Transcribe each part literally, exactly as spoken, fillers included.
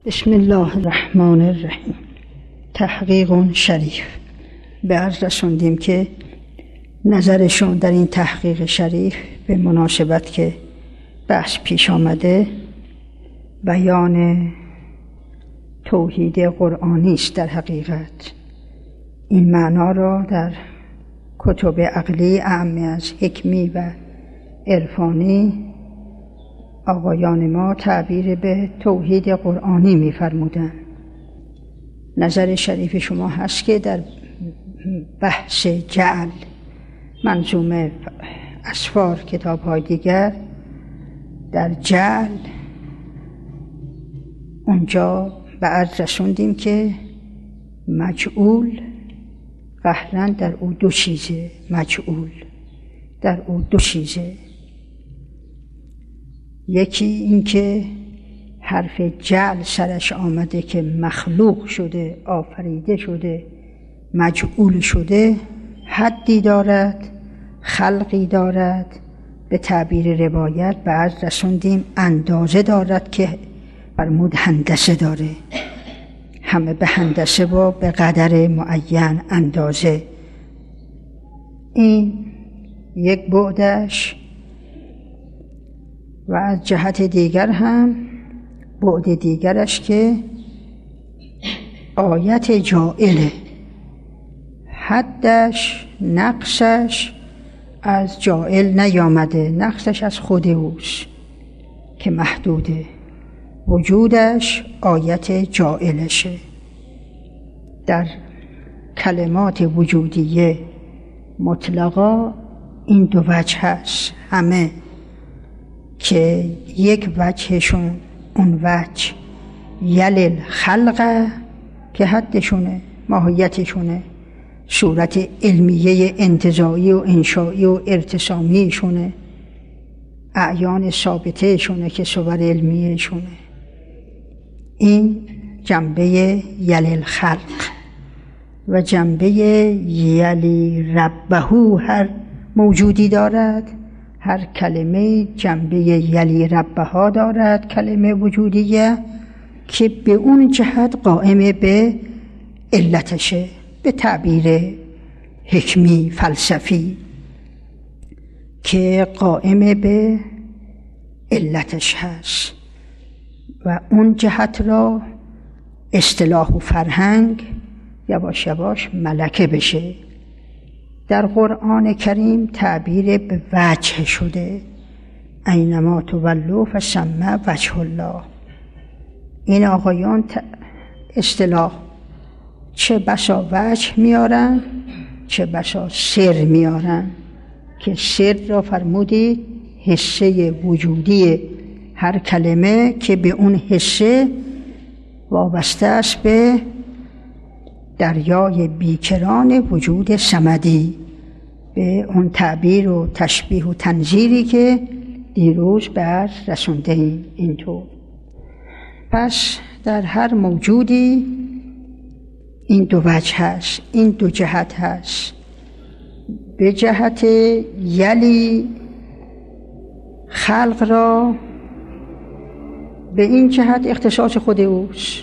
بسم الله الرحمن الرحیم. تحقیق شریف. به عرض رسوندیم که نظرشون در این تحقیق شریف به مناسبت که بحث پیش آمده بیان توحید قرآنی است. در حقیقت این معنا را در کتب عقلی اعم از حکمی و عرفانی آقایان ما تعبیر به توحید قرآنی می‌فرمودند. نظر شریف شما هست که در بحث جعل منظومه اسفار کتاب‌های دیگر در جعل اونجا به عرض رسوندیم که مجعول قهرن در او دو چیزه. مجعول در او دو چیزه، یکی این که حرف جعل سرش آمده که مخلوق شده، آفریده شده، مجعول شده، حدی دارد، خلقی دارد، به تعبیر روایت به عرض رسوندیم اندازه دارد که فرمود هندسه داره، همه به هندسه و به قدر معین اندازه. این یک بعدش. و از جهت دیگر هم بعد دیگرش که آیت جائله، حدش نقصش از جائل نیامده، نقصش از خود اوست که محدوده، وجودش آیت جائلشه. در کلمات وجودیه مطلقا این دو وجه هست، همه که یک وجهشون اون وجه یل خلقه که حدشونه، ماهیتشونه، صورت علمیه انتزاعی و انشایی و ارتسامی شونه، اعیان ثابته شونه که صور علمیه شونه. این جنبه یل خلق و جنبه یلی ربهو هر موجودی دارد. هر کلمه جنبه یلی ربها دارد، کلمه وجودیه که به اون جهت قائم به علتشه، به تعبیر حکمی فلسفی که قائم به علتش هست و اون جهت را اصطلاح و فرهنگ یواش یواش ملکه بشه. در قرآن کریم تعبیر به وجه شده، اینما تولوا فثم وجه الله. این آقایان اصطلاح چه بسا وجه میارن چه بسا سر میارن که سر را فرمودید حصه وجودی هر کلمه که به اون حصه وابسته است به دریای بیکران وجود صمدی، به اون تعبیر و تشبیه و تنظیری که دیروز بر رسونده ایم. اینطور پس در هر موجودی این دو وجه هست، این دو جهت هست. به جهت یلی خلق را به این جهت اختصاص خود اوست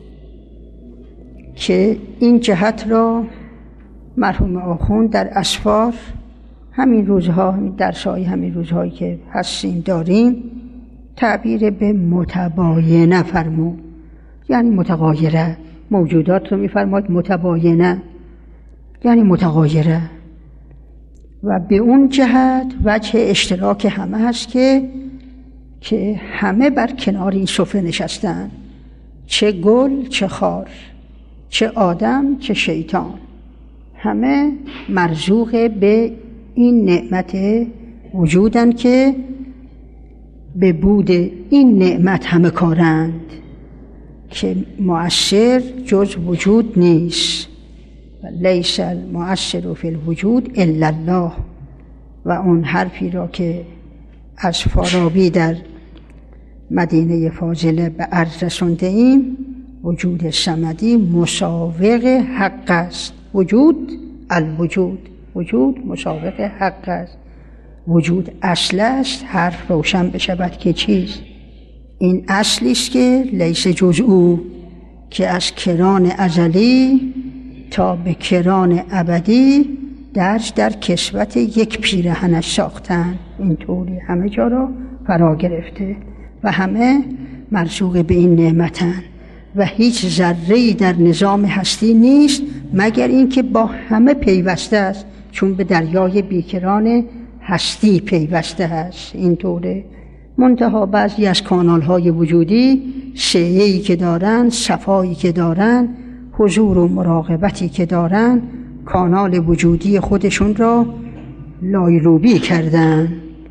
که این جهت را مرحوم آخوند در اسفار همین روزها، در سایه همین روزهایی که هستیم داریم، تعبیر به متباینه فرمود، یعنی متغایره. موجودات رو میفرماید متباینه یعنی متغایره و به اون جهت وجه اشتراک همه هست که که همه بر کنار این سفره نشستن، چه گل چه خار، چه آدم چه شیطان، همه مرزوق به این نعمت وجودن که به بود این نعمت همه کارند که مؤثر جز وجود نیست. لیس المؤثر فی الوجود الا الله. و اون حرفی را که از فارابی در مدینه فاضله به عرض رسونده ایم، وجود صمدی مساوق حق است. وجود الوجود، وجود مساوق حق است. وجود اصل است، حرف روشن بشود که چیز این اصلی است که لیس جز او، که از کران ازلی تا به کران ابدی درج در کسوت یک پیرهنش ساختن. اینطوری همه جا را فرا گرفته و همه مرزوق به این نعمتن و هیچ ذره‌ای در نظام هستی نیست مگر اینکه با همه پیوسته است، چون به دریای بیکران هستی پیوسته است. اینطوره. منتها بعضی از کانال‌های وجودی شیعه‌ای که دارن، صفایی که دارن، حضور و مراقبتی که دارن، کانال وجودی خودشون را لایروبی کردن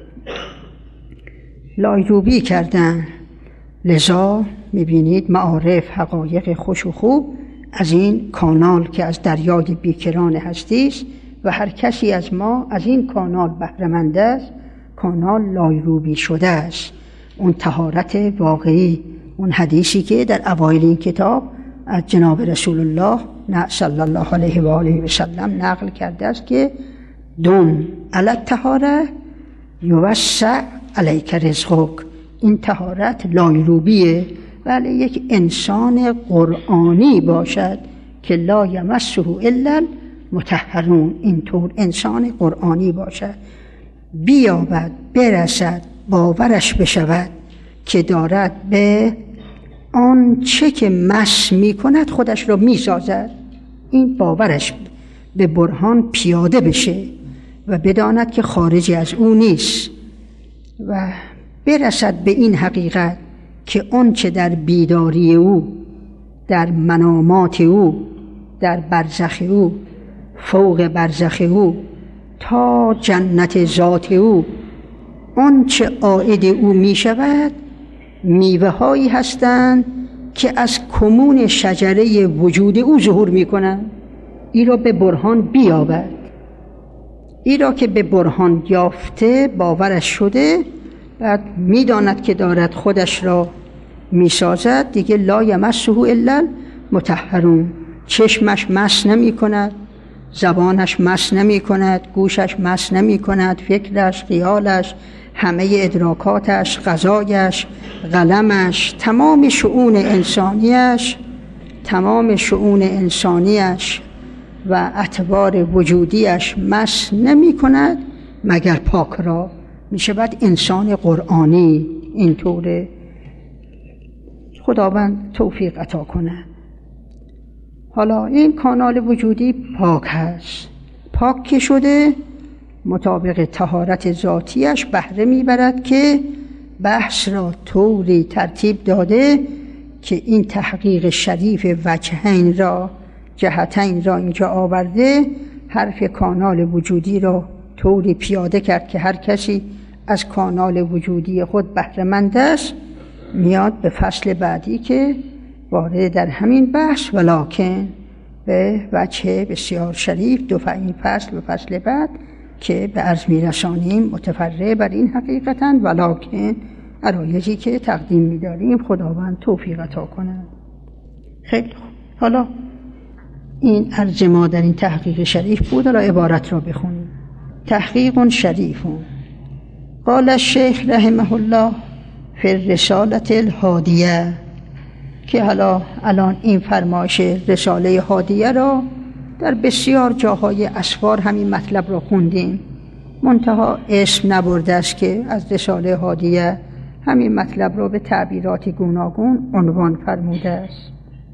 لایروبی کردن لذا میبینید معارف، حقایق خوش و خوب از این کانال که از دریای بیکران هستی است و هر کسی از ما از این کانال بهره‌مند است، کانال لایروبی شده است. اون طهارت واقعی، اون حدیثی که در اوایل این کتاب از جناب رسول الله صلی الله علیه و آله و سلم نقل کرده است که دم علی الطهاره یوسع علیک رزقک. این طهارت لایروبیه، ولی یک انسان قرآنی باشد که لا یمسه الا المطهرون. اینطور انسان قرآنی باشد، بیابد، برسد، باورش بشود که دارد به آن چه که مس می کند خودش را می سازد. این باورش به برهان پیاده بشه و بداند که خارجی از او نیست و برسد به این حقیقت که اون چه در بیداری او، در منامات او، در برزخ او، فوق برزخ او تا جنت ذات او، اون چه عائد او می شود میوه هایی هستند که از کمون شجره وجود او ظهور می کنند. ای را به برهان بیابد. ای را که به برهان یافته، باورش شده، بعد می داند که دارد خودش را می سازد، دیگه لا یمسه الا المطهرون. چشمش مس نمی کند، زبانش مس نمی کند، گوشش مس نمی کند، فکرش، خیالش، همه ادراکاتش، غذایش، قلمش، تمام شؤون انسانیش تمام شؤون انسانیش و اعتبار وجودیش مس نمی کند مگر پاک را. می شود انسان قرآنی. اینطوره. خداوند توفیق عطا کنه. حالا این کانال وجودی پاک هست. پاک که شده مطابق طهارت ذاتیش بهره میبرد که بحث را طوری ترتیب داده که این تحقیق شریف وجهین را، جهتین را اینجا آورده. حرف کانال وجودی را طوری پیاده کرد که هر کسی از کانال وجودی خود بهره‌مند است. میاد به فصل بعدی که وارد در همین بحث ولکن به وجه بسیار شریف دو این فصل و فصل بعد که به عرض میرسانیم متفرع بر این حقیقتاً ولکن عرایضی که تقدیم می‌داریم خداوند توفیق عطا کند. خیلی خوب. حالا این عرض ما در این تحقیق شریف بود. حالا عبارت را بخونیم. تحقیق شریف. قال الشیخ رحمه الله فی الرسالة الهادیه، که حالا الان این فرمایش رساله هادیه را در بسیار جاهای اسفار همین مطلب را خوندیم، منتها اسم نبرده است که از رساله هادیه همین مطلب را به تعبیرات گوناگون عنوان فرموده است.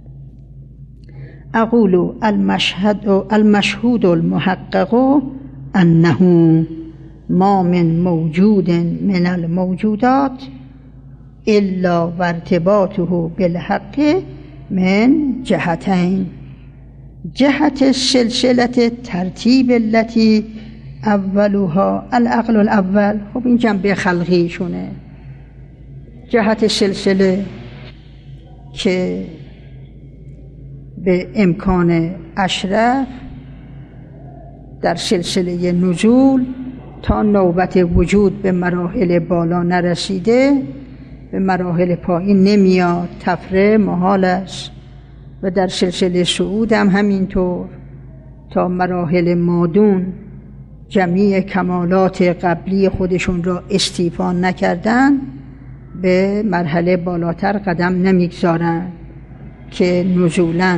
اقول المشهد المشهود المحقق انه ما من موجود من الموجودات الا وارتباطه بالحق من جهتين. جهت سلسله ترتیب التي اولها العقل الاول. خب این جنبه خلقی شونه. جهت سلسله که به امکان اشرف در سلسله نزول تا نوبت وجود به مراحل بالا نرسیده، به مراحل پایین نمیاد، تفره محال است. و در سلسله صعود هم همینطور تا مراحل مادون جمیع کمالات قبلی خودشون را استیفا نکردن، به مرحله بالاتر قدم نمیگذارن که نزولاً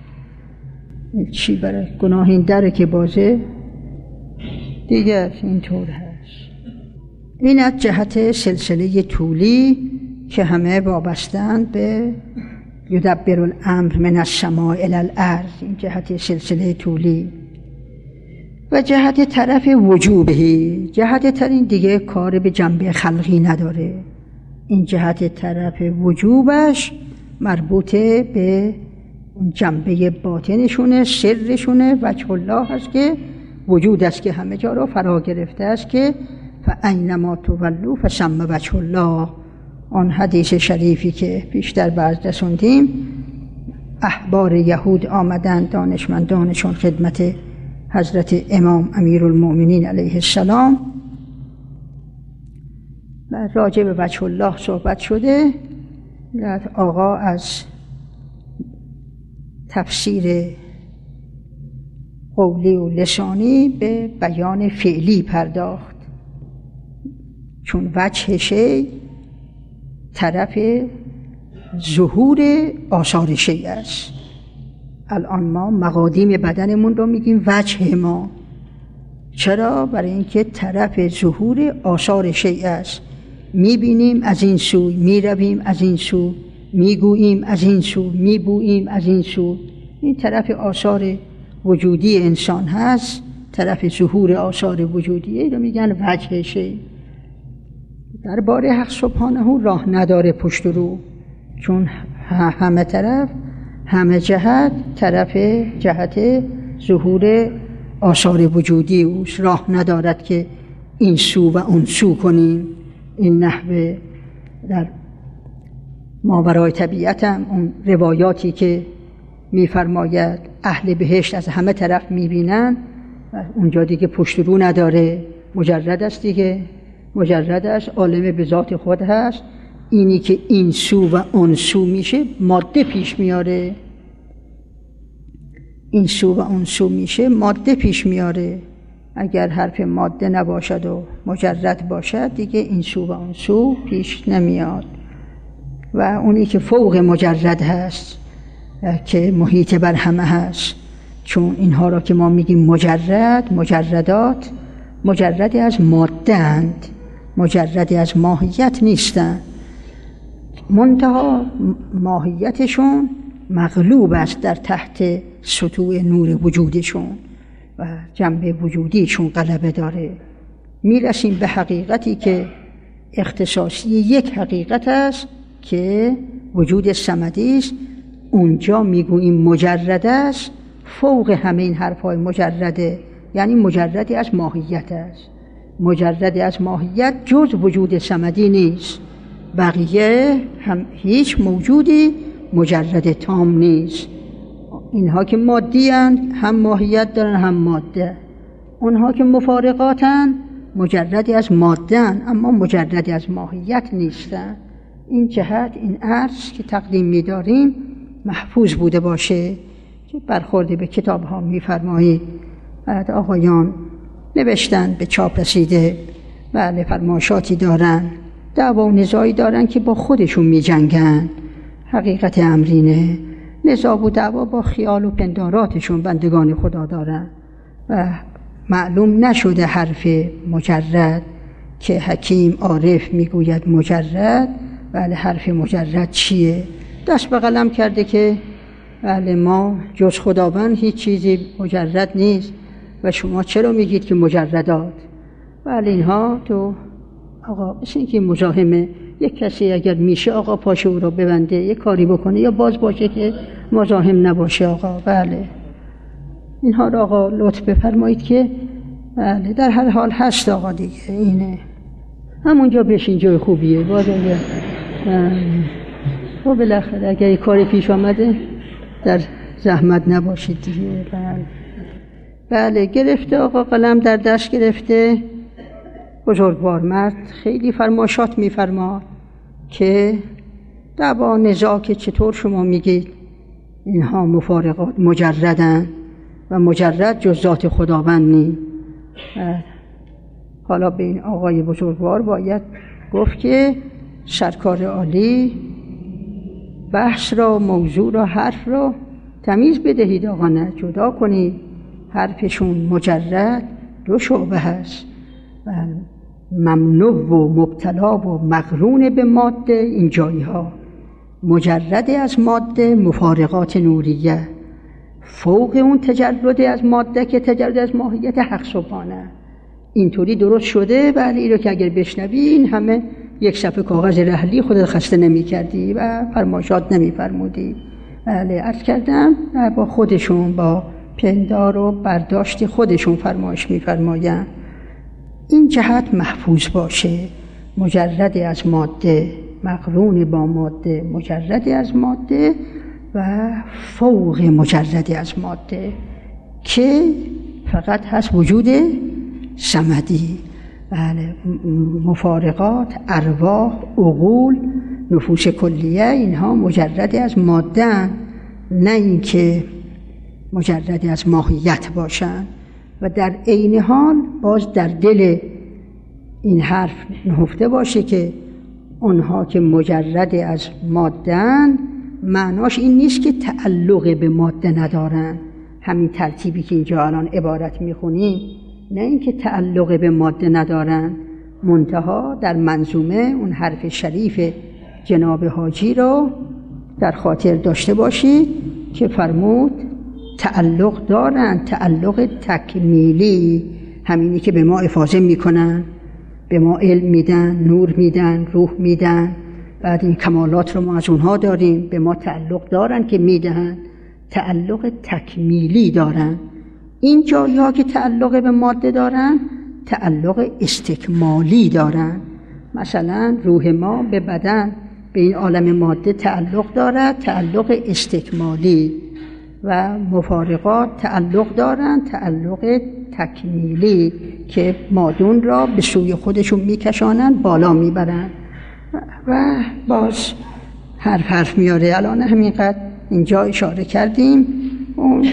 چی برای گناه این دره که بازه دیگر اینطور هست. این از جهت سلسله طولی که همه وابستند به یدبر الامر من السماء الی الارض، این جهت سلسله طولی. و جهت طرف وجوبهی، جهت ترین دیگه کار به جنبه خلقی نداره. این جهت طرف وجوبش مربوطه به جنبه باطنشونه، سرشونه، وجه الله هست که وجود است که همه جا را فرا گرفته است که فاینما تولوا فثم وجه الله. آن حدیث شریفی که پیشتر برات رسوندیم، احبار یهود آمدند دانشمندانشون خدمت حضرت امام امیرالمؤمنین علیه السلام و راجع به وجه الله صحبت شده. آقا از تفسیر قولی و لسانی به بیان فعلی پرداخت، چون وجه شی طرف ظهور آثار شی است. الان ما مقادیم بدنمون رو میگیم وجه ما. چرا؟ برای اینکه طرف ظهور آثار شی است. میبینیم از این سو، میرویم از این سو، میگوییم از این سو، میبوییم از این سو. این طرف آثار وجودی انسان هست، طرف ظهور آثار وجودیه رو میگن وجه شی. در باره حق سبحانه راه نداره پشت رو، چون همه طرف، همه جهت طرف جهت ظهور آثار وجودی اوست. راه ندارد که این سو و اون سو کنیم. این نحوه در ماورای طبیعت هم اون روایاتی که میفرماید اهل بهشت از همه طرف میبینن، اونجا دیگه پشت رو نداره، مجرد است دیگه، مجرد است، عالم به ذات خود هست. اینی که این سو و اون سو میشه ماده پیش میاره، این سو و اون سو میشه ماده پیش میاره. اگر حرف ماده نباشد و مجرد باشد دیگه این سو و اون سو پیش نمیاد. و اونی که فوق مجرد هست که محیط بر همه هست، چون اینها را که ما میگیم مجرد، مجردات مجردی از ماده اند، مجردی از ماهیت نیستند. منتها ماهیتشون مغلوب است در تحت سطوع نور وجودشون و جنبه وجودیشون غلبه داره. میرسیم به حقیقتی که اختصاصی یک حقیقت است که وجود صمدی است. اونجا میگوییم مجرد است، فوق همه این حرفهای مجرده، یعنی مجردی از ماهیت است. مجردی از ماهیت جز وجود صمدی نیست. بقیه هم هیچ موجودی مجرد تام نیست. اینها که مادی اند هم ماهیت دارن هم ماده. اونها که مفارقاتن مجردی از ماده اند اما مجردی از ماهیت نیستن. این جهت، این عرض که تقدیم می‌داریم محفوظ بوده باشه که برخورد به کتاب ها می‌فرمایید. بعد آقایان نوشتن به چاپ رسیده، بله فرمایشاتی دارن، دعوا و نزاعی دارن که با خودشون می‌جنگن. حقیقت امرینه، نزاع و دعوا با خیال و پنداراتشون بندگان خدا دارن و معلوم نشده حرف مجرد که حکیم عارف میگوید مجرد، بله حرف مجرد چیه؟ دست به قلم کرده که بله ما جز خداوند هیچ چیزی مجرد نیست و شما چرا میگید که مجردات؟ بله اینها تو آقا مثل این که مزاحمه، یک کسی اگر میشه آقا پاشه او را ببنده یک کاری بکنه یا باز باشه که مزاحم نباشه آقا. بله اینها را آقا لطف بفرمایید که بله در هر حال هست آقا دیگه، اینه همونجا بشین، جای خوبیه. باز اگر خب بالاخره اگر یک کاری پیش آمده در زحمت نباشید دیگه. بله بله گرفته آقا، قلم در دست گرفته، بزرگوار مرد خیلی فرماشات میفرما که دعوا نزاع که چطور شما میگید اینها مفارقات مجردن و مجرد جز ذات خداوند نی. حالا به این آقای بزرگوار باید گفت که سرکار عالی بحث را، موضوع را، حرف را تمیز بدهید. آقا نه جدا کنید. حرفشون مجرد دو شعبه هست، ممنوع و مبتلا و مقرون به ماده. این جایی ها مجرد از ماده مفارقات نوریه، فوق اون تجرد از ماده که تجرد از ماهیت حق سبحانه. اینطوری درست شده. بله این رو که اگر بشنوی این همه یک صفحه کاغذ رحلی خودت خسته نمی کردی و فرمایشات نمی فرمودی. بله عرض کردم با خودشون، با پندار و برداشت خودشون فرمایش می فرماین. این جهت محفوظ باشه. مجرد از ماده، مقرون با ماده، مجرد از ماده و فوق مجرد از ماده که فقط هست وجود صمدی. بله مفارقات، ارواح، عقول، نفوس کلیه اینها مجرد از ماده، نه اینکه مجرد از ماهیت باشن. و در عین حال باز در دل این حرف نهفته باشه که اونها که مجرد از ماده‌اند معناش این نیست که تعلق به ماده ندارن. همین ترتیبی که اینجا الان عبارت میخونیم، نه اینکه تعلق به ماده ندارن، منتها در منظومه اون حرف شریف جناب حاجی رو در خاطر داشته باشید که فرمود تعلق دارن، تعلق تکمیلی، همینی که به ما افاضه میکنن، به ما علم میدن، نور میدن، روح میدن. بعد این کمالات رو ما از اونها داریم، به ما تعلق دارن که میدهن، تعلق تکمیلی دارن. این جایی که تعلق به ماده دارن تعلق استکمالی دارن. مثلا روح ما به بدن، به این عالم ماده تعلق دارد، تعلق استکمالی، و مفارقات تعلق دارن، تعلق تکمیلی که مادون را به سوی خودشون میکشانن، بالا میبرن. و باز حرف حرف میاره. الان همینقدر اینجا اشاره کردیم. اون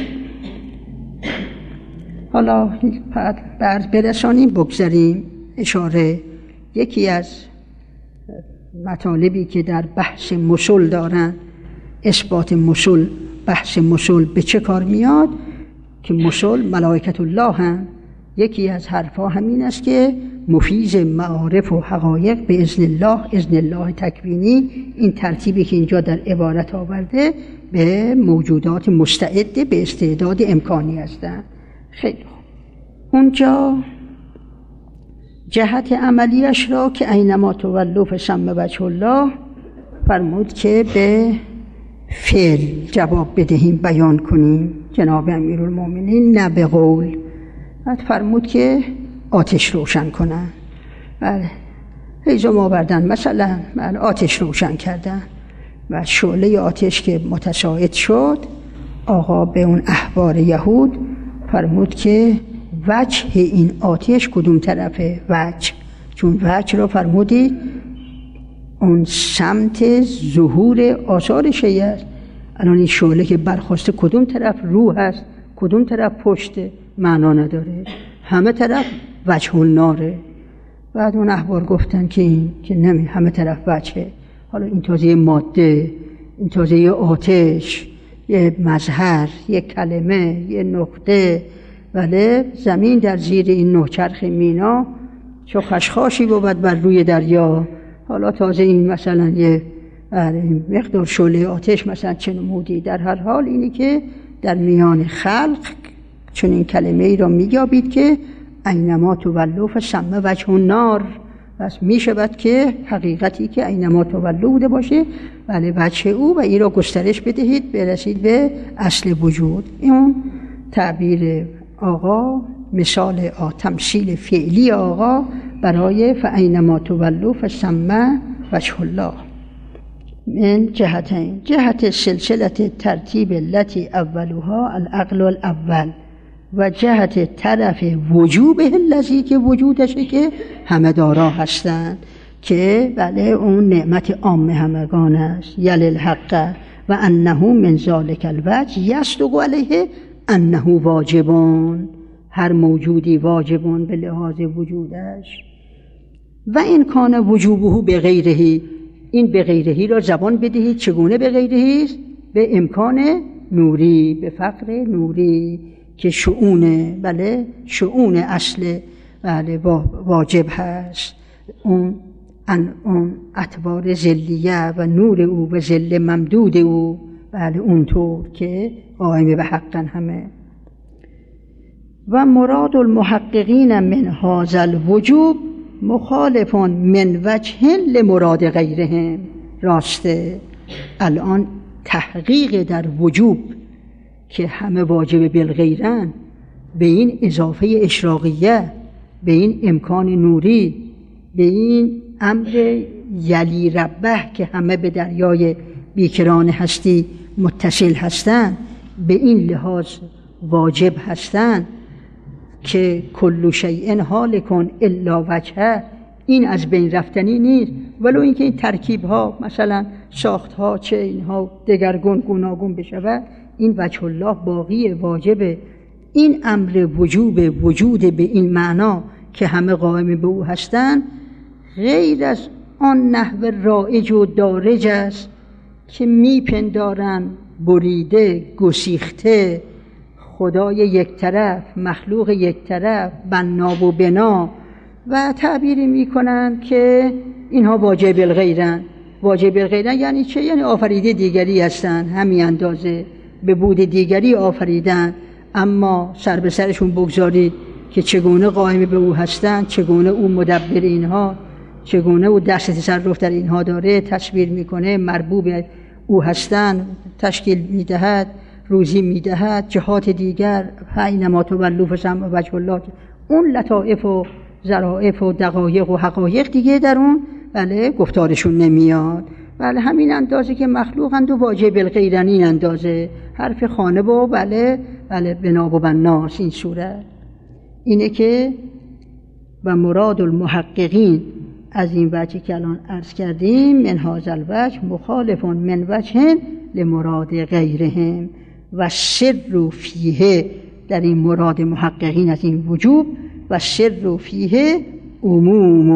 حالا بعد برسانیم بگذاریم اشاره. یکی از مطالبی که در بحث مسل دارن، اثبات مسل، بحث مسل به چه کار میاد؟ که مسل ملائکت الله هم. یکی از حرفا همین است که مفیض معارف و حقایق به اذن الله، اذن الله تکوینی. این ترتیبی که اینجا در عبارت آورده به موجودات مستعده به استعداد امکانی هستند. خیلی خوب. اونجا جهت عملیش را که اینما تولوا فثم وجه الله فرمود که به فعل جواب بدهیم، بیان کنیم. جناب امیرالمومنین نه به قول. بعد فرمود که آتش روشن کنن. بله هیزم آوردن، مثلا بله آتش روشن کردن و شعله آتش که متساعد شد، آقا به اون احبار یهود فرمود که وجه این آتش کدوم طرفه؟ وجه. چون وجه رو فرمودید اون سمت ظهور آثار شیء است. الان این شعله که برخواسته کدوم طرف روح هست، کدوم طرف پشته، معنا نداره، همه طرف وجه الناره. بعد اون احبار گفتن که این که نمی همه طرف وجهه. حالا این تازه ماده، این تازه آتش، یه مظهر، یه کلمه، یه نقطه. ولی زمین در زیر این نوچرخ مینا چو خشخاشی بود بر روی دریا. حالا تازه این مثلا یه مقدار شعله آتش مثلا چه نمودی. در هر حال اینی که در میان خلق چون این کلمه ای را میگابید که اینما تولوا فثم وجه النار. پس میشود که حقیقتی که اینما تولوا بوده باشه ولی وجه او، و این را گسترش بدهید برسید به اصل وجود. این تعبیر آقا، مثال آ تمثیل فعلی آقا برای فاینما تولوا فثم وجه الله. من جهتین: جهت سلسله ترتیب التي اولها العقل الاول، و جهت طرف وجوبه الذی که وجودشه که همه دارا هستند، که بله اون نعمت عام همگان است. یل الحق و انه من ذلک الوجه یصدق علیه انه واجبون. هر موجودی واجبون به لحاظ وجودش. و این کان وجوبه به غیره، این به غیرهی را زبان بدهید. چگونه به غیرهی؟ به امکان نوری، به فقر نوری که شؤونه، بله شؤون اصل بله واجب هست. اون ان اون اطوار ذلیه و نور او و ذل ممدود او، بله اونطور که قائم به حقن همه. و مراد المحققین من هذا الوجوب مخالف من وجه لمراد غیرهم. راسته الان تحقیق در وجوب که همه واجب بالغیرن، به این اضافه اشراقیه، به این امکان نوری، به این امر یلی ربه که همه به دریای بیکران هستی متصل هستند، به این لحاظ واجب هستند که کل شیء هالک الا وجهه، این از بین رفتنی نیست. ولو اینکه این ترکیب ها مثلا ساخت ها چه اینها دگرگون گوناگون بشود، این وجه الله باقی واجبه. این امر وجوب وجود به این معنا که همه قائم به او هستند، غیر از آن نحو رایج و دارج است که میپندارن بریده گسیخته خدای یک طرف، مخلوق یک طرف، بنا و بنا، و تعبیری میکنن که اینها واجب الغیرن. واجب الغیرن یعنی چه؟ یعنی آفریده دیگری هستن، همین اندازه به بود دیگری آفریدن، اما سر به سرشون بگذارید که چگونه قائم به او هستند، چگونه او مدبر اینها، چگونه او دست تصرف در اینها داره، تصویر میکنه، مربوب او هستند، تشکیل میدهد، روزی میدهد، جهات دیگر اینما تولوا فثم وجه الله. اون لطائف و ظرائف و دقایق و حقایق دیگه در اون بله گفتارشون نمیاد. بله همین اندازه که مخلوقند و واجب الغیرن این اندازه، حرف خانه و بله بله بنا و بناس. این صورت اینه که و مراد المحققین از این وجه که الان عرض کردیم، من هذا الوجه مخالف من وجه لمراد غیرهم و سر فیه، در این مراد محققین از این وجوب و سر فیه عموم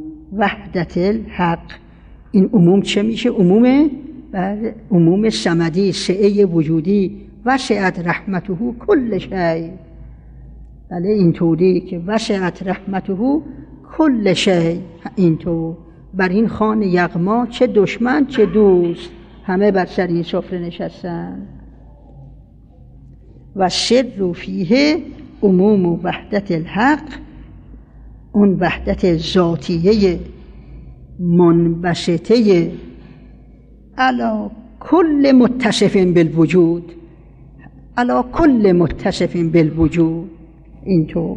وحدت الحق. این عموم چه میشه؟ عموم بله عموم صمدی سعه وجودی، وسعت رحمته کل شیء. بله اینطوری که وسعت رحمته کل شیء، اینطور بر این خوان یغما چه دشمن چه دوست همه بر سر این سفره نشستن. و سر فیه عموم و وحدت الحق، اون وحدت ذاتیه منبسطه علی کل متصف بالوجود، علی کل متصف بالوجود، اینطور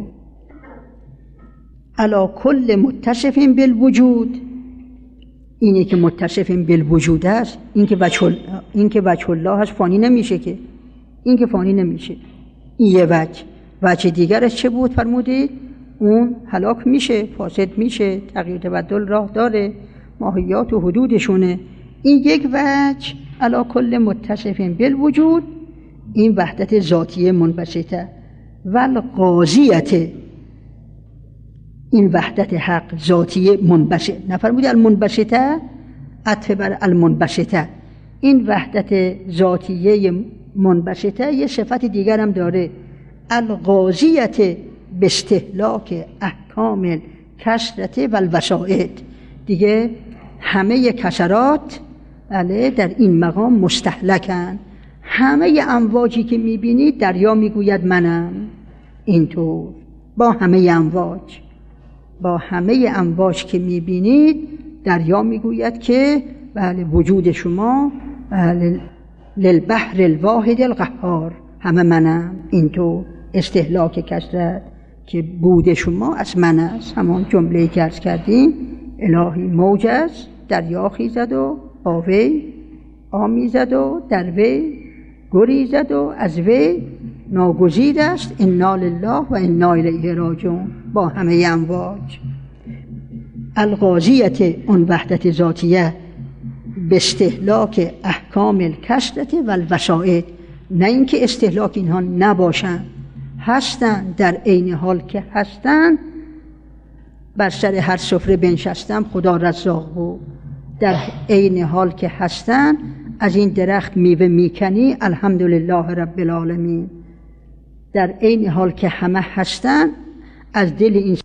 علی کل متصف بالوجود. اینی که متصف بالوجود است، این که وجه این که وجه الله هست، فانی نمیشه که، این که فانی نمیشه. این یه وجه. وجه دیگرش چه بود فرمودید؟ اون هلاک میشه، فاسد میشه، تغییر تبدل راه داره، ماهیات و حدودشونه. این یک وجه علی کل متصف بالوجود، این وحدت ذاتیه منبسطه. والقاضیت، این وحدت حق ذاتیه منبسط، نفرمودی المنبسطه عطف بر المنبسطه. این وحدت ذاتیه منبسطه یه صفت دیگر هم داره، القاضیت به استهلاک احکام کثرت و الوسائط. دیگه همه کثرات بله در این مقام مستهلکن. همه امواجی که میبینید دریا میگوید منم، اینطور با همه امواج، با همه امواج که میبینید دریا میگوید که بله وجود شما بله للبحر الواحد القهار، همه منم. اینطور استهلاک کثرت که بود شما از من است. همون جمله‌ای که عرض کردیم، الهی موج است، دریا خیزد و آوی آمیزد و در وی گریزد و از وی ناگزیر است. انا لله و انا الیه راجعون، با همه امواج. القاضیت، اون وحدت ذاتیه به استهلاک احکام الکثرت و الوسائط، نه اینکه استهلاک اینها نباشن، هستن، در عین حال که هستن بر سر هر سفره بنشستم خدا رزاق بود. در عین حال که هستن از این درخت میوه میکنی الحمدلله رب العالمین. در عین حال که همه هستن از دل این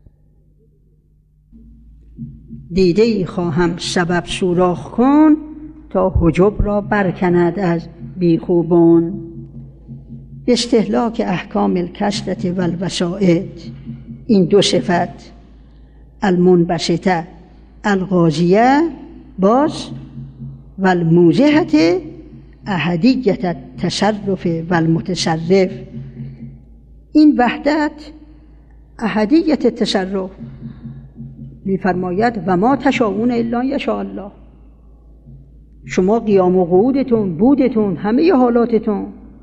دیده ای خواهم سبب سوراخ کن تا حجب را برکند از بیخوبان. استهلاک احکام الکسرت و الوسائط، این دو صفت المنبسطه الغازیه باز و الموزهت احدیت التصرف و المتصرف، این وحدت احدیت التصرف می‌فرماید و ما تشاءون الا یشاء الله. شما قیام و قعودتون، بودتون، همه حالاتتون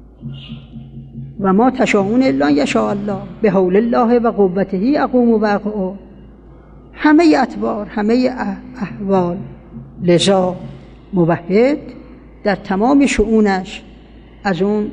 و ما تشاءون الا یشاء الله به حول الله و قوته اقوم و اقعد، همه اطوار، همه احوال. لذا موحد در تمام شؤونش از اون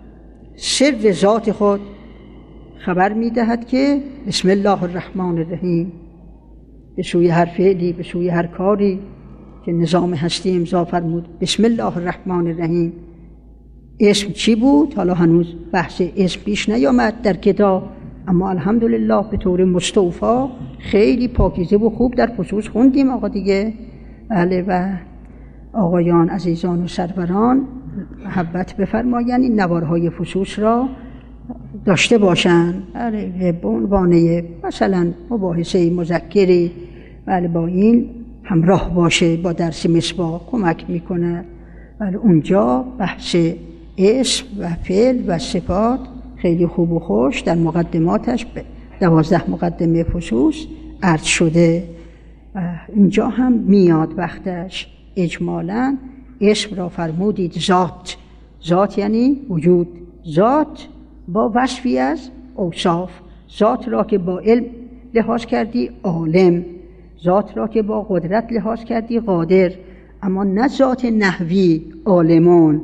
سر ذات خود خبر می‌دهد که بسم الله الرحمن الرحیم، به سوی هر فعلی، به سوی هر کاری که نظام هستی امضا فرمود بسم الله الرحمن الرحیم. اسم چی بود؟ حالا هنوز بحث اسم پیش نیامد در کتاب، اما الحمدلله به طور مستوفا خیلی پاکیزه و خوب در فصوص خوندیم آقا دیگه. بله و آقایان عزیزان و سروران محبت بفرمایند این نوارهای فصوص را داشته باشند. بله به عنوان مثلا مباحثه مذکری بله با این همراه باشه، با درس مصباح کمک میکنه. بله اونجا بحث اسم و فعل و صفات خیلی خوب و خوش در مقدماتش به دوازده مقدمه فصوص عرض شده. اینجا هم میاد وقتش اجمالاً اسم را فرمودید ذات. ذات یعنی وجود، ذات با وصفی از اوصاف. ذات را که با علم لحاظ کردی عالم، ذات را که با قدرت لحاظ کردی قادر، اما نه ذات نحوی عالمون،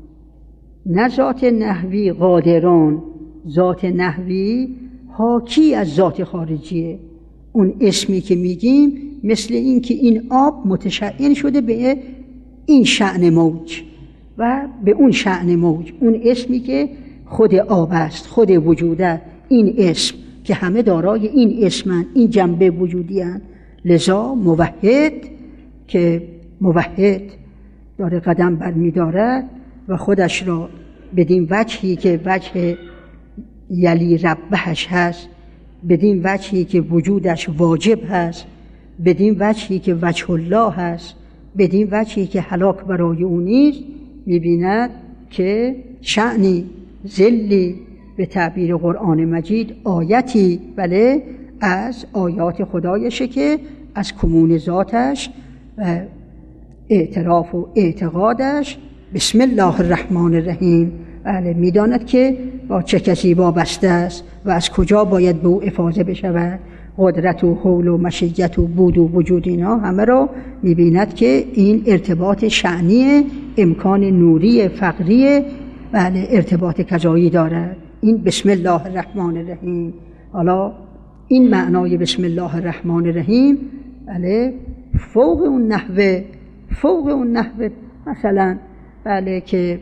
نه ذات نحوی قادرون. ذات نحوی حاکی از ذات خارجیه. اون اسمی که میگیم مثل این که این آب متشعن شده به این شأن موج و به اون شأن موج، اون اسمی که خود آب است، خود وجوده، این اسم که همه دارای این اسمن، این جنبه وجودی هن. لذا موحد که موحد داره قدم بر می دارد و خودش را بدین وجهی که وجه یلی ربهش هست، بدین وجهی که وجودش واجب هست، بدین وجهی که وجه الله هست، بدین وجهی که هلاک برای او نیست، می‌بیند که شأنی ذلی به تعبیر قرآن مجید آیتی بله از آیات خدایشه که از کمون ذاتش و اعتراف و اعتقادش بسم الله الرحمن الرحیم بله میداند که با چه کسی وابسته است و از کجا باید به او افاضه بشود. قدرت و حول و مشیت و بود و وجود اینا همه را میبیند که این ارتباط شأنی امکان نوری فقری بله ارتباط کذایی دارد. این بسم الله الرحمن الرحیم. حالا این معنای بسم الله الرحمن الرحیم بله فوق اون نحوه، فوق اون نحوه مثلا بله که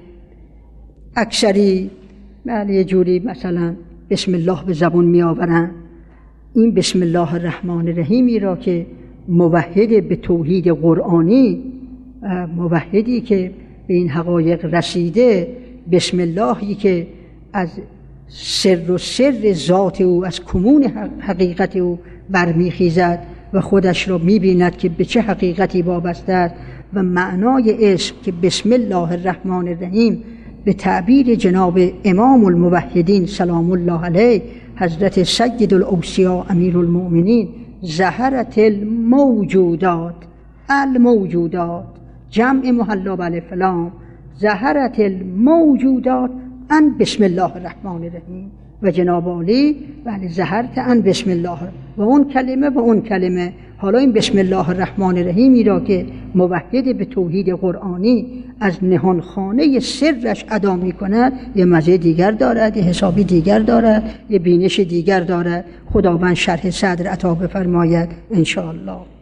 اکثری بله یه جوری مثلا بسم الله به زبون می آورن. این بسم الله الرحمن الرحیمی را که موحد به توحید قرآنی، موحدی که به این حقایق رسیده، بسم اللهی که از سر و سر ذات او، از کمون حقیقت او برمیخیزد و خودش را میبیند که به چه حقیقتی وابسته است و معنای اسم که بسم الله الرحمن الرحیم به تعبیر جناب امام الموحدین سلام الله علیه حضرت سید الاوصیاء امیر المؤمنین ظهرت الموجودات، الموجودات جمع محلا بالف لام، ظهرت الموجودات ان بسم الله الرحمن الرحیم و جناب عالی بله ظهرت ان بسم الله و اون کلمه و اون کلمه. حالا این بسم الله الرحمن الرحیمی را که موحد به توحید قرآنی از نهانخانه سرش ادا می کند یه مزه دیگر دارد، یه حسابی دیگر دارد، یه بینش دیگر دارد. خداوند شرح صدر عطا بفرماید انشاءالله.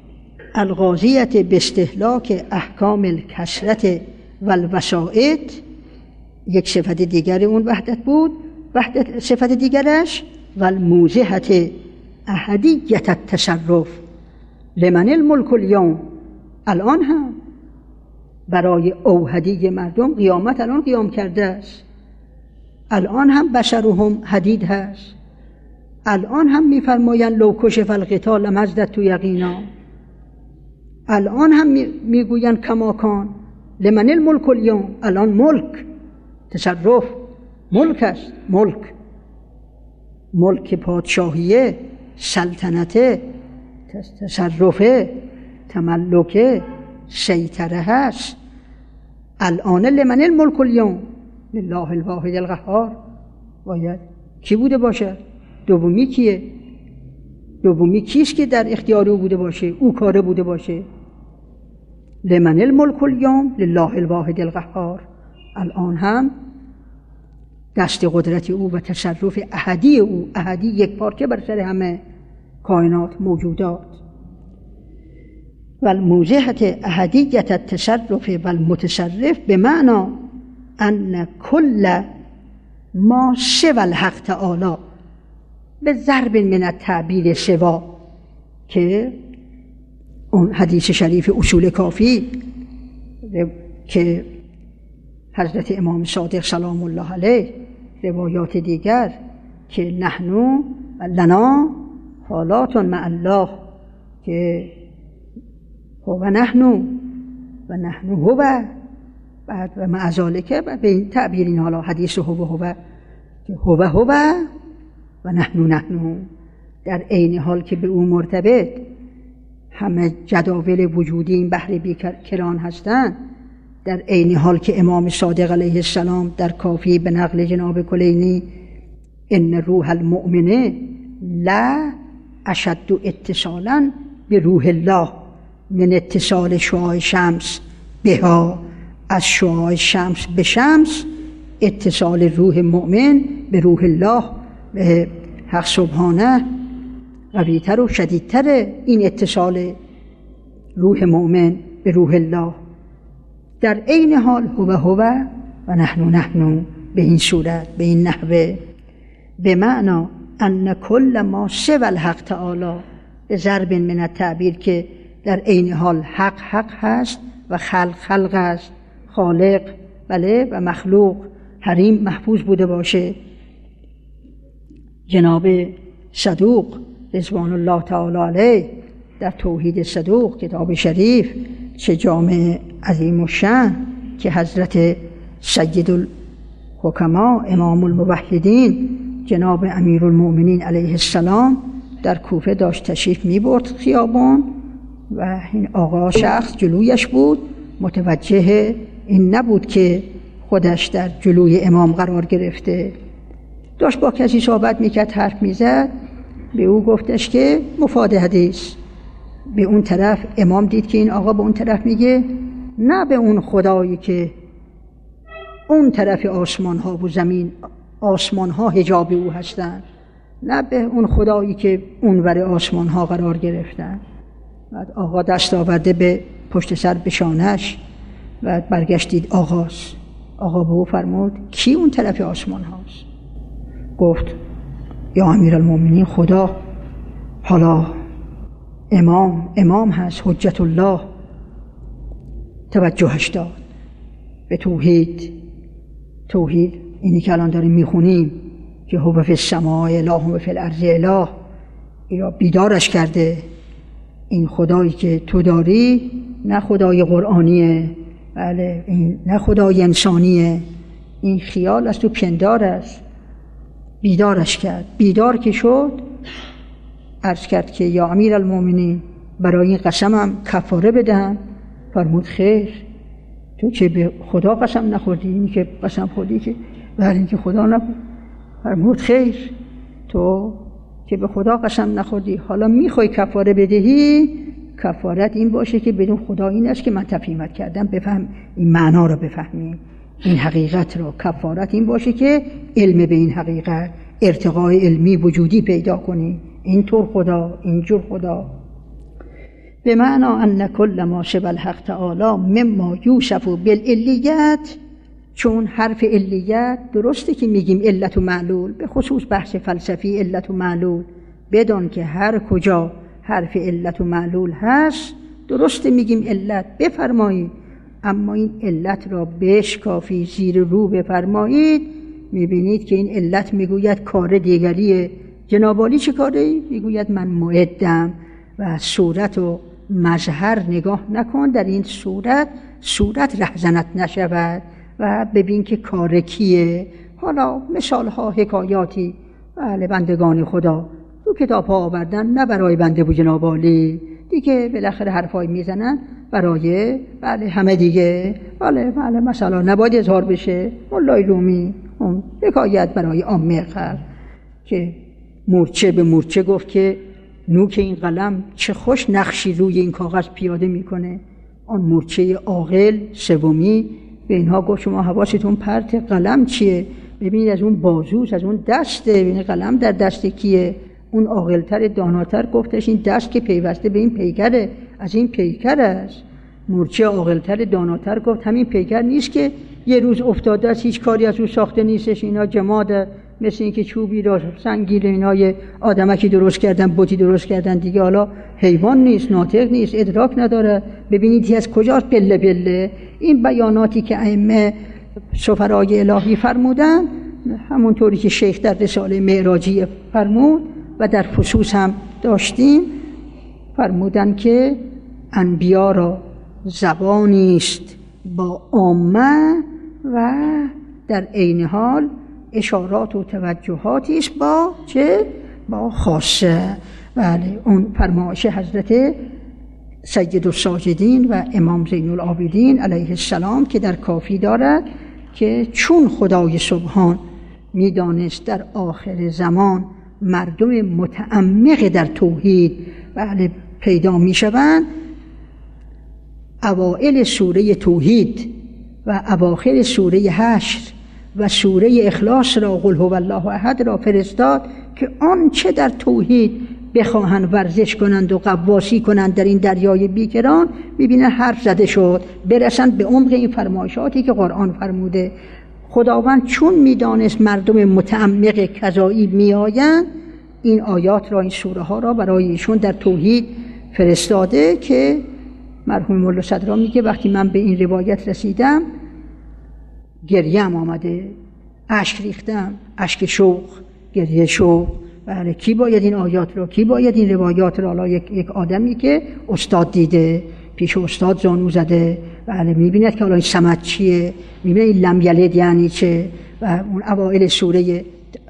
الغازیت به استهلاک احکام الکثرت و الوسائط یک صفت دیگر اون وحدت بود. وحدت صفت دیگرش و الموزهت احدیت التصرف لمن الملک اليوم. الان هم برای اوحدی مردم قیامت الان قیام کرده است. الان هم بشرهم حدید هست. الان هم میفرمایند لو کشف القتال لمزدت تو یقینا. الان هم میگویند کماکان لمن الملک اليوم. الان ملک، تصرف، ملک است. ملک ملک پادشاهیه، سلطنته، تصرفه، تملکه، سیطره هست. الان لمن الملک اليوم لله الواحد القهار. باید کی بوده باشه؟ دومی کیه؟ دومی کیست که در اختیار او بوده باشه، او کاره بوده باشه؟ لمن الملک اليوم لله الواحد القهار. الان هم دست قدرت او و تصرف احدی او، احدی یک پارچه بر سر همه کائنات موجودات. و الموزهت احدیت التصرف و المتصرف به معنی ان کل ما سوى الحق تعالی به ضرب من التعبیر سوا، که اون حدیث شریف اصول کافی که حضرت امام صادق سلام الله علیه، روایات دیگر که نحنو و لنا حالات مع الله، که هو نحنو و نحنو هو، بعد و مع ذالک به این تعبیر این حالا حدیث هو هو که هو هو و نحنو نحنو، در عین حال که به او مرتبط همه جداول وجودی این بحر بیکران هستند، در عین حال که امام صادق علیه السلام در کافی به نقل جناب کلینی ان روح المؤمنه لا اشد اتصالا به روح الله من اتصال شعاع شمس بها، از شعاع شمس به شمس اتصال روح مؤمن به روح الله به حق سبحانه قویتر و شدیدتر این اتصال روح مؤمن به روح الله. در عین حال هو هو و نحنو نحنو، به این صورت، به این نحوه، به معنی ان کل ما سوى الحق تعالی به ضرب من التعبیر، که در عین حال حق حق هست و خلق خلق است، خالق بله و مخلوق حریم محفوظ بوده باشه. جناب صدوق رضوان الله تعالی علیه در توحید صدوق کتاب شریف، چه جامع عظیم الشأن که حضرت سید الحکما امام الموحدین جناب امیرالمؤمنین علیه السلام در کوفه داشت تشریف می برد خیابان و این آقا شخص جلویش بود، متوجه این نبود که خودش در جلوی امام قرار گرفته، داشت با کسی صحبت میکرد، حرف میزد، به او گفتش که مفاد حدیث. به اون طرف امام دید که این آقا به اون طرف میگه نه به اون خدایی که اون طرف آسمان ها و زمین، آسمان ها حجاب او هستند، نه به اون خدایی که اونور آسمان ها قرار گرفتن. بعد آقا دست آورده به پشت سر به شانش و برگشتید آغاز. آقا به او فرمود کی اون طرف آسمان هاست؟ گفت یا امیرالمومنین خدا. حالا امام امام هست، حجت الله. توجهش داد به توحید. توحید اینی که الان داریم میخونیم که هو فی السماء اله و فی الارض اله، یا بیدارش کرده. این خدایی که تو داری نه خدای قرآنیه، بله، این نه خدای انسانیه، این خیال از تو پندار است. بیدارش کرد. بیدار که شد عرض کرد که یا امیرالمومنین برای این قسمم کفاره بدهم. فرمود خیر، تو که به خدا قسم نخوردی، اینی که قسم خوردی که بر این که خدا نبود. فرمود خیر، تو که به خدا قسم نخوردی حالا میخوای کفاره بدهی، کفارت این باشه که بدون خدا این است که من تفهیمت کردم، بفهم این معنا رو، بفهمی این حقیقت رو. کفارت این باشه که علم به این حقیقت، ارتقای علمی وجودی پیدا کنی. اینطور خدا، اینجور خدا. به معنی ان کل ما شبه الحق تعالی مما یوصف بالعلیت، چون حرف علیت درسته که میگیم علت و معلول، به خصوص بحث فلسفی علت و معلول، بدون که هر کجا حرف علت و معلول هست درسته میگیم علت بفرمایید، اما این علت را بشکافی زیر رو بفرمایید، میبینید که این علت میگوید کار دیگریه. جناب عالی چه کاری؟ میگوید من معدم و صورت و مظهر نگاه نکن، در این صورت صورت رهزنت نشود و ببین که کار کیه. حالا مثال ها حکایاتی بله بندگان خدا تو کتاب ها آوردن، نه برای بنده بود جناب عالی دیگه، بالاخره حرفای میزنن برای بله همه دیگه، بله بله مثلا نباید اظهار بشه. مولای رومی اون حکایت برای عامه خلق که مورچه به مورچه گفت که نوک این قلم چه خوش نقشی روی این کاغذ پیاده میکنه. آن مورچه عاقل سومی به اینها گفت شما حواستون پرت قلم چیه؟ ببینید از اون بازوست، از اون دسته، ببینید قلم در دست کیه؟ اون عاقل‌تر داناتر گفتش این دست که پیوسته به این پیکره، از این پیکر است. مورچه عاقل‌تر داناتر گفت همین پیکر نیست که یه روز افتاده است، هیچ کاری از او ساخته نیستش، اینا جماده، مثل این که چوبی را سنگی را اینا یه آدمکی درست کردن، بوتی درست کردن دیگه، حالا حیوان نیست، ناطق نیست، ادراک نداره. ببینید از کجاست پله پله این بیاناتی که ائمه سفرای الهی فرمودن، همونطوری که شیخ در رساله معراجی فرمود و در فصوص هم داشتیم، فرمودن که انبیا را زبانی است با عامه و در عین حال اشارات و توجهاتی است با چه؟ با خاصه. بله اون فرمایش حضرت سید الساجدین و امام زین العابدین علیه السلام که در کافی دارد که چون خدای سبحان میدانست در آخر زمان مردم متعمق در توحید بله پیدا میشوند، اوائل سوره توحید و اواخر سوره حشر و سوره اخلاص را قل هو الله احد را فرستاد که آنچه در توحید بخواهند ورزش کنند و غواصی کنند در این دریای بیکران، میبینن حرف زده شد، برسند به عمق این فرمایشاتی که قرآن فرموده. خداوند چون میدانست مردم متعمق کذایی میآیند، این آیات را، این سوره ها را برای ایشون در توحید فرستاده که مرحوم مولا صدرا میگه وقتی من به این روایت رسیدم گریم آمده، اشک ریختم، اشک شوق، گریه شوق. بله کی باید این آیات را، کی باید این روایات را؟ حالا یک, یک آدمی که استاد دیده، پیش استاد زانو زده، بله میبیند که حالا این صمد چیه، میبیند این لم یلد یعنی چه، و اون اوائل سوره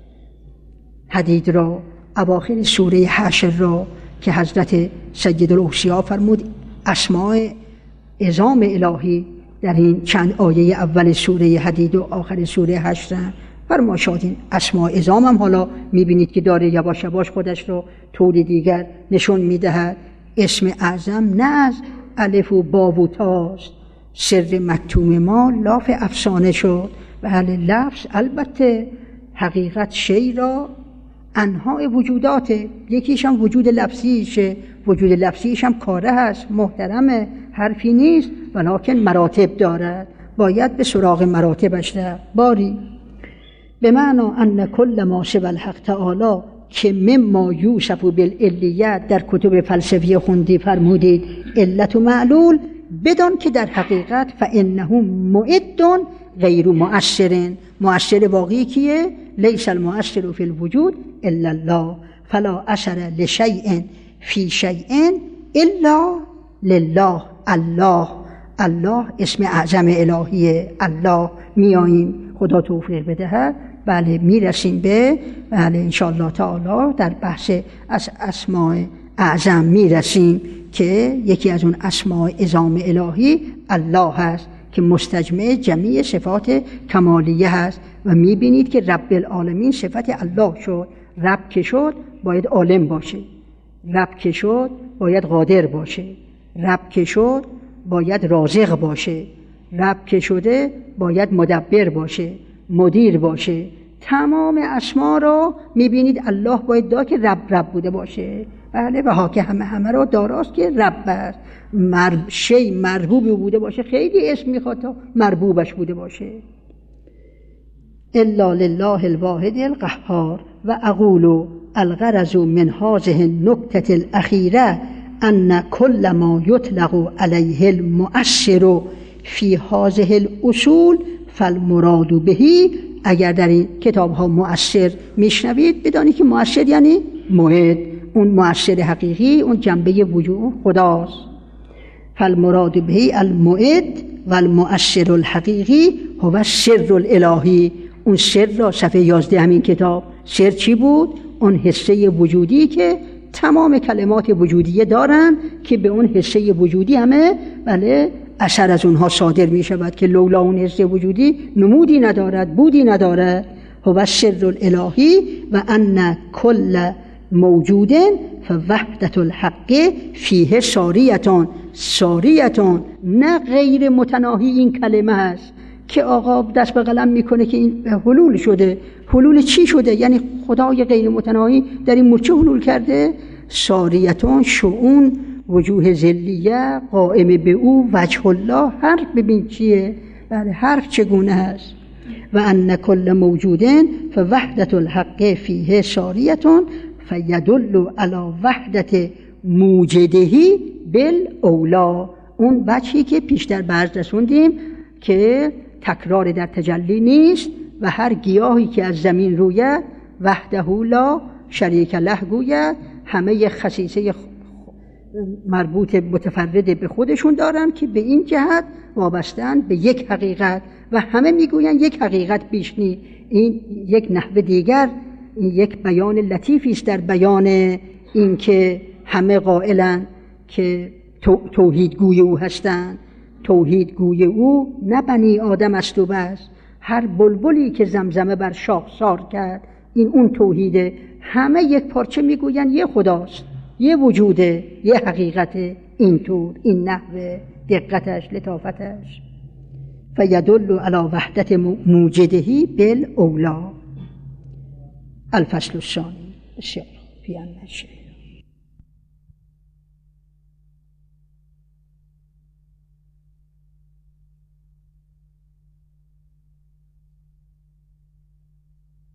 حدید را، اواخر سوره حشر را که حضرت سید الاوصیا فرمود اسماء عظام الهی در این چند آیه اول سوره حدید و آخر سوره حشر فرماشاد. این اسماء عظام هم حالا میبینید که داره یواش یواش خودش رو طور دیگر نشون میدهد. اسم اعظم نه از الف و با و تاست، سر مکتوم ما لاف افسانه شد. بله لفظ البته حقیقت شی را انواع وجوداته، یکیش هم وجود لفظیشه، وجود لفظیش هم کاره هست، محترمه، حرفی نیست، ولکن مراتب دارد، باید به سراغ مراتبش رفت. باری به معنی ان کل ما سوی الحق تعالی که مما یوصف بالعلیت در کتب فلسفی خوندی فرمودید علت و معلول، بدان که در حقیقت فانه معد غیر مؤثر. مؤثر واقعی کیه؟ لیس المؤثر فی الوجود الا الله، فلا اثر لشیء فی شیء الا لله. الله الله اسم اعظم الهیه. الله میاییم خدا توفیق بدهد، بله میرسیم به بله انشاءالله تعالی در بحث از اسماء اعظم میرسیم که یکی از اون اسماء عظام الهی الله هست که مستجمع جمیع صفات کمالیه هست و میبینید که رب العالمین صفت الله شد. رب که شد باید عالم باشه، رب که شد باید قادر باشه، رب که شد باید رازق باشه، رب که شده باید مدبر باشه، مدیر باشه. تمام اسما را میبینید الله باید دا که رب رب بوده باشه. بله و ها که همه همه را داراست که رب است. مر... شی مربوب بوده باشه خیلی اسم میخواد تا مربوبش بوده باشه. الا لله الواحد القهار و اقول الغرض من هذه النکته الاخیره ان کل ما یطلق علیه المؤثر فی هذه الاصول فالمراد بهی. اگر در این کتاب ها مؤثر میشنوید بدانید که مؤثر یعنی موعد، اون مؤثر حقیقی، اون جنبه وجود خداست. فالمراد بهی الموعد و المؤثر الحقیقی هو السر الالهی. اون سر را صفحه یازده همین کتاب، سر چی بود؟ اون حصه وجودی که تمام کلمات وجودیه دارن که به اون حصه وجودی همه بله اثر از اونها صادر می شود که لولا اون حصه وجودی نمودی ندارد، بودی ندارد. هو السر الالهی و ان کل موجود فوحدت الحق فیه ساریتان. ساریتان نه غیر متناهی این کلمه است که آقا دست به قلم میکنه که این حلول شده. حلول چی شده؟ یعنی خدای غیر متناهی در این مورچه حلول کرده. ساریتان شؤون وجوه ذلیه قائم به او وجه الله. حرف ببین چیه؟ بله حرف چگونه است. و ان کل موجود فوحدت الحق فیه ساریتان فیدل علی وحدت موجدهی بالاولا. اون بچه‌ای که پیشتر برز رسوندیم که تکرار در تجلی نیست و هر گیاهی که از زمین روید وحده لا شریک له گوید. همه خصیصه مربوط متفرد به خودشون دارن که به این جهت وابستن به یک حقیقت و همه میگوین یک حقیقت بیش نیست. این یک نحو دیگر، این یک بیان لطیفی است در بیان این که همه قائلن که توحیدگوی او هستند. توحیدگوی او نه بنی آدم است و بس، هر بلبلی که زمزمه بر شاخسار کرد این اون توحیده. همه یک پارچه میگوین یه خداست، یه وجوده، یه حقیقته. اینطور این نحو دقتش، لطافتش. فیدل علی وحدت موجدهی بالاولا. الفصل الثانی. بسیار فی النشر.